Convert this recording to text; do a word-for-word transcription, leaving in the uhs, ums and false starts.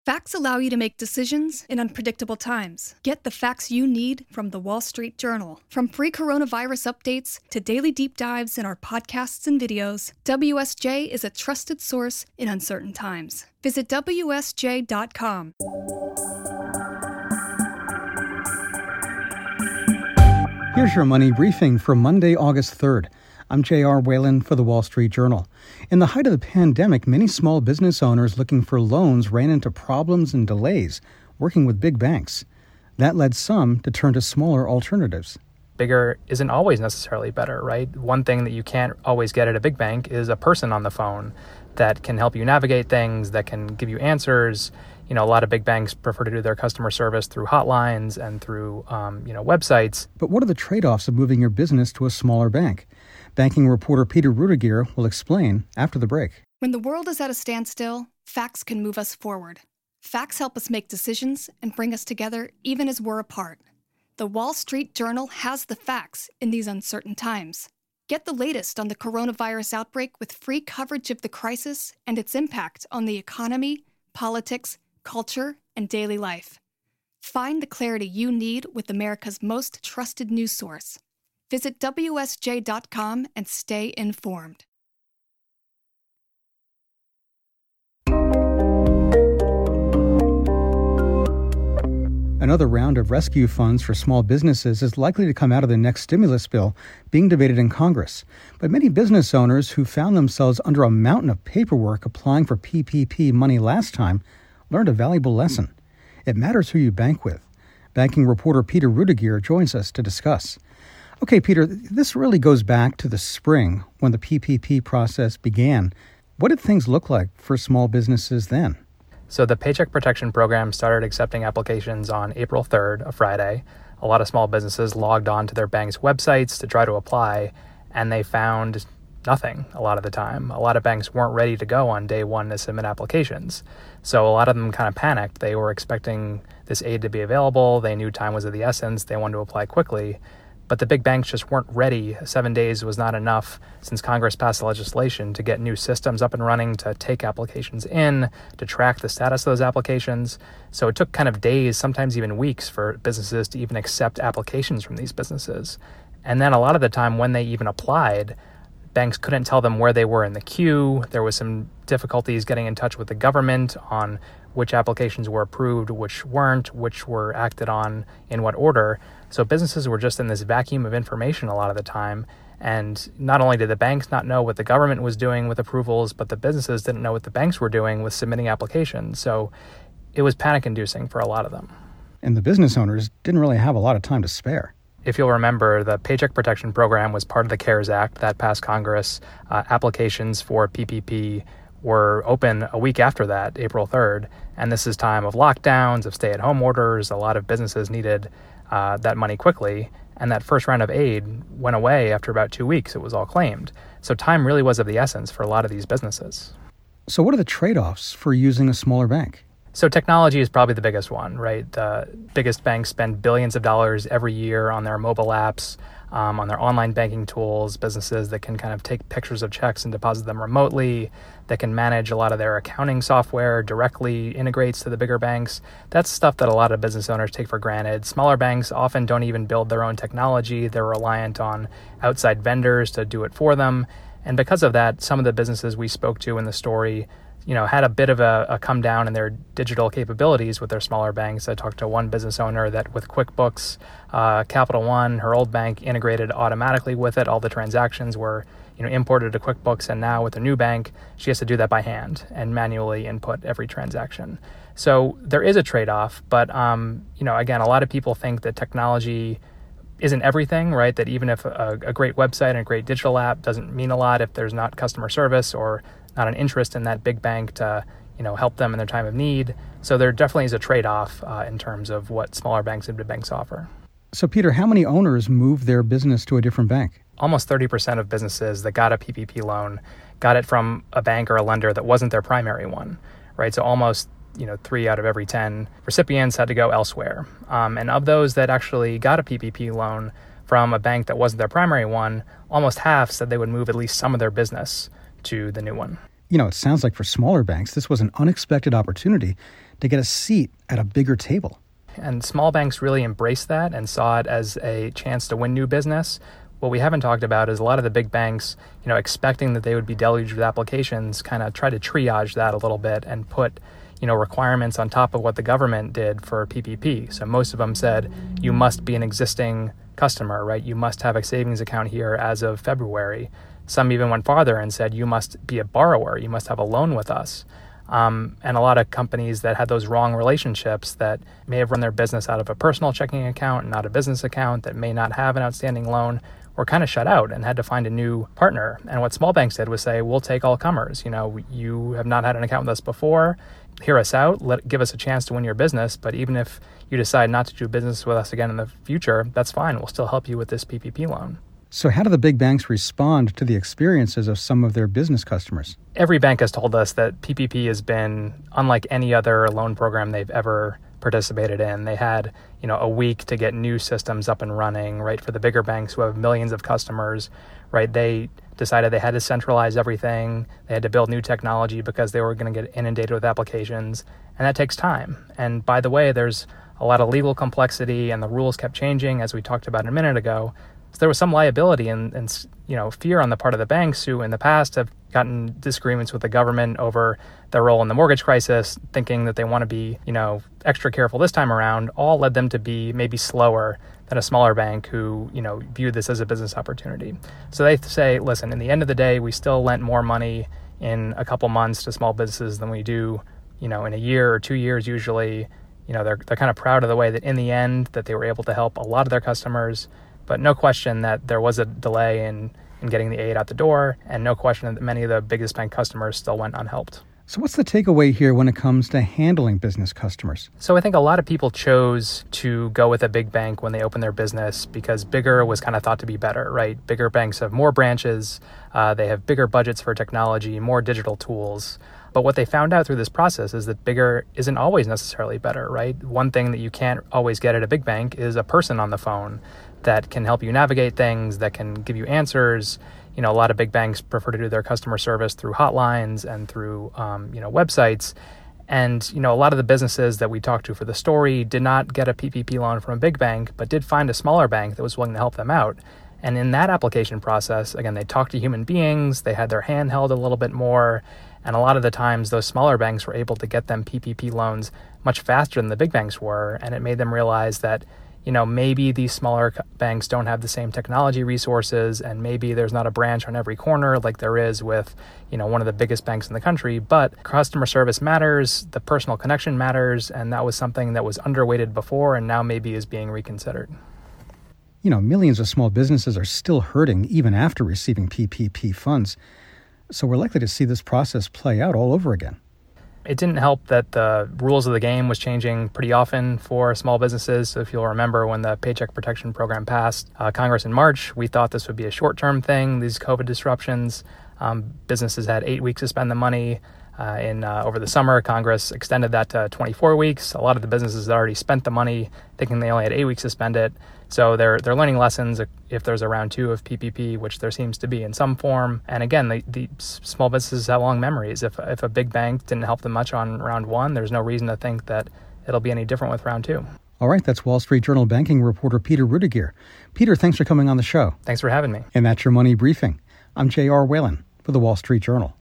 Facts allow you to make decisions in unpredictable times. Get the facts you need from the Wall Street Journal. From free coronavirus updates to daily deep dives in our podcasts and videos, W S J is a trusted source in uncertain times. Visit W S J dot com. Here's your money briefing for Monday, August third. I'm J R. Whalen for the Wall Street Journal. In the height of the pandemic, many small business owners looking for loans ran into problems and delays working with big banks. That led some to turn to smaller alternatives. Bigger isn't always necessarily better, right? One thing that you can't always get at a big bank is a person on the phone that can help you navigate things, that can give you answers. You know, a lot of big banks prefer to do their customer service through hotlines and through, um, you know, websites. But what are the trade-offs of moving your business to a smaller bank? Banking reporter Peter Rudiger will explain after the break. When the world is at a standstill, facts can move us forward. Facts help us make decisions and bring us together even as we're apart. The Wall Street Journal has the facts in these uncertain times. Get the latest on the coronavirus outbreak with free coverage of the crisis and its impact on the economy, politics, culture, and daily life. Find the clarity you need with America's most trusted news source. Visit W S J dot com and stay informed. Another round of rescue funds for small businesses is likely to come out of the next stimulus bill being debated in Congress. But many business owners who found themselves under a mountain of paperwork applying for P P P money last time learned a valuable lesson. It matters who you bank with. Banking reporter Peter Rudiger joins us to discuss. Okay, Peter, this really goes back to the spring when the P P P process began. What did things look like for small businesses then? So the Paycheck Protection Program started accepting applications on April third, a Friday. A lot of small businesses logged on to their bank's websites to try to apply, and they found nothing a lot of the time. A lot of banks weren't ready to go on day one to submit applications. So a lot of them kind of panicked. They were expecting this aid to be available. They knew time was of the essence. They wanted to apply quickly. But the big banks just weren't ready. Seven days was not enough since Congress passed legislation to get new systems up and running, to take applications in, to track the status of those applications. So it took kind of days, sometimes even weeks, for businesses to even accept applications from these businesses. And then a lot of the time when they even applied, banks couldn't tell them where they were in the queue. There was some difficulties getting in touch with the government on which applications were approved, which weren't, which were acted on in what order. So businesses were just in this vacuum of information a lot of the time. And not only did the banks not know what the government was doing with approvals, but the businesses didn't know what the banks were doing with submitting applications. So it was panic-inducing for a lot of them. And the business owners didn't really have a lot of time to spare. If you'll remember, the Paycheck Protection Program was part of the CARES Act that passed Congress. Uh, applications for P P P were open a week after that, April third. And this is time of lockdowns, of stay-at-home orders. A lot of businesses needed uh, that money quickly. And that first round of aid went away after about two weeks. It was all claimed. So time really was of the essence for a lot of these businesses. So what are the trade-offs for using a smaller bank? So technology is probably the biggest one, right? The biggest banks spend billions of dollars every year on their mobile apps, um, on their online banking tools, businesses that can kind of take pictures of checks and deposit them remotely, that can manage a lot of their accounting software directly integrates to the bigger banks. That's stuff that a lot of business owners take for granted. Smaller banks often don't even build their own technology. They're reliant on outside vendors to do it for them. And because of that, some of the businesses we spoke to in the story you know, had a bit of a, a come down in their digital capabilities with their smaller banks. I talked to one business owner that with QuickBooks, uh, Capital One, her old bank integrated automatically with it. All the transactions were, you know, imported to QuickBooks, and now with the new bank, she has to do that by hand and manually input every transaction. So there is a trade-off, but, um, you know, again, a lot of people think that technology isn't everything, right? That even if a, a great website and a great digital app doesn't mean a lot if there's not customer service or not an interest in that big bank to, you know, help them in their time of need. So there definitely is a trade-off uh, in terms of what smaller banks and big banks offer. So, Peter, how many owners moved their business to a different bank? Almost thirty percent of businesses that got a P P P loan got it from a bank or a lender that wasn't their primary one, right? So almost, you know, three out of every ten recipients had to go elsewhere. Um, and of those that actually got a P P P loan from a bank that wasn't their primary one, almost half said they would move at least some of their business to the new one. You know, it sounds like for smaller banks, this was an unexpected opportunity to get a seat at a bigger table. And small banks really embraced that and saw it as a chance to win new business. What we haven't talked about is a lot of the big banks, you know, expecting that they would be deluged with applications, kind of try to triage that a little bit and put, you know, requirements on top of what the government did for P P P. So most of them said, you must be an existing customer, right? You must have a savings account here as of February. Some even went farther and said, you must be a borrower. You must have a loan with us. Um, and a lot of companies that had those wrong relationships that may have run their business out of a personal checking account and not a business account, that may not have an outstanding loan, were kind of shut out and had to find a new partner. And what small banks did was say, we'll take all comers. You know, you have not had an account with us before. Hear us out. Let give us a chance to win your business. But even if you decide not to do business with us again in the future, that's fine. We'll still help you with this P P P loan. So how do the big banks respond to the experiences of some of their business customers? Every bank has told us that P P P has been unlike any other loan program they've ever participated in. They had, you know, a week to get new systems up and running, right? For the bigger banks who have millions of customers, right? They decided they had to centralize everything. They had to build new technology because they were going to get inundated with applications. And that takes time. And by the way, there's a lot of legal complexity and the rules kept changing, as we talked about a minute ago. So there was some liability and, and you know, fear on the part of the banks who in the past have gotten disagreements with the government over their role in the mortgage crisis, thinking that they want to be, you know, extra careful this time around, all led them to be maybe slower than a smaller bank who, you know, viewed this as a business opportunity. So they say, listen, in the end of the day, we still lent more money in a couple months to small businesses than we do, you know, in a year or two years usually. You know, they're they're kind of proud of the way that in the end that they were able to help a lot of their customers. But no question that there was a delay in, in getting the aid out the door, and no question that many of the biggest bank customers still went unhelped. So what's the takeaway here when it comes to handling business customers? So I think a lot of people chose to go with a big bank when they opened their business because bigger was kind of thought to be better, right? Bigger banks have more branches, uh, they have bigger budgets for technology, more digital tools. But what they found out through this process is that bigger isn't always necessarily better, right? One thing that you can't always get at a big bank is a person on the phone that can help you navigate things, that can give you answers. You know, a lot of big banks prefer to do their customer service through hotlines and through, um, you know, websites. And, you know, a lot of the businesses that we talked to for the story did not get a P P P loan from a big bank, but did find a smaller bank that was willing to help them out. And in that application process, again, they talked to human beings, they had their hand held a little bit more. And a lot of the times, those smaller banks were able to get them P P P loans much faster than the big banks were. And it made them realize that, you know, maybe these smaller banks don't have the same technology resources, and maybe there's not a branch on every corner like there is with, you know, one of the biggest banks in the country. But customer service matters, the personal connection matters, and that was something that was underweighted before and now maybe is being reconsidered. You know, millions of small businesses are still hurting even after receiving P P P funds. So we're likely to see this process play out all over again. It didn't help that the rules of the game was changing pretty often for small businesses. So if you'll remember when the Paycheck Protection Program passed uh, Congress in March, we thought this would be a short-term thing, these COVID disruptions. Um, businesses had eight weeks to spend the money. Uh, in uh, over the summer, Congress extended that to twenty-four weeks. A lot of the businesses had already spent the money, thinking they only had eight weeks to spend it. So they're they're learning lessons if there's a round two of P P P, which there seems to be in some form. And again, the, the small businesses have long memories. If if a big bank didn't help them much on round one, there's no reason to think that it'll be any different with round two. All right, that's Wall Street Journal banking reporter Peter Rudiger. Peter, thanks for coming on the show. Thanks for having me. And that's your Money Briefing. I'm J R Whalen for the Wall Street Journal.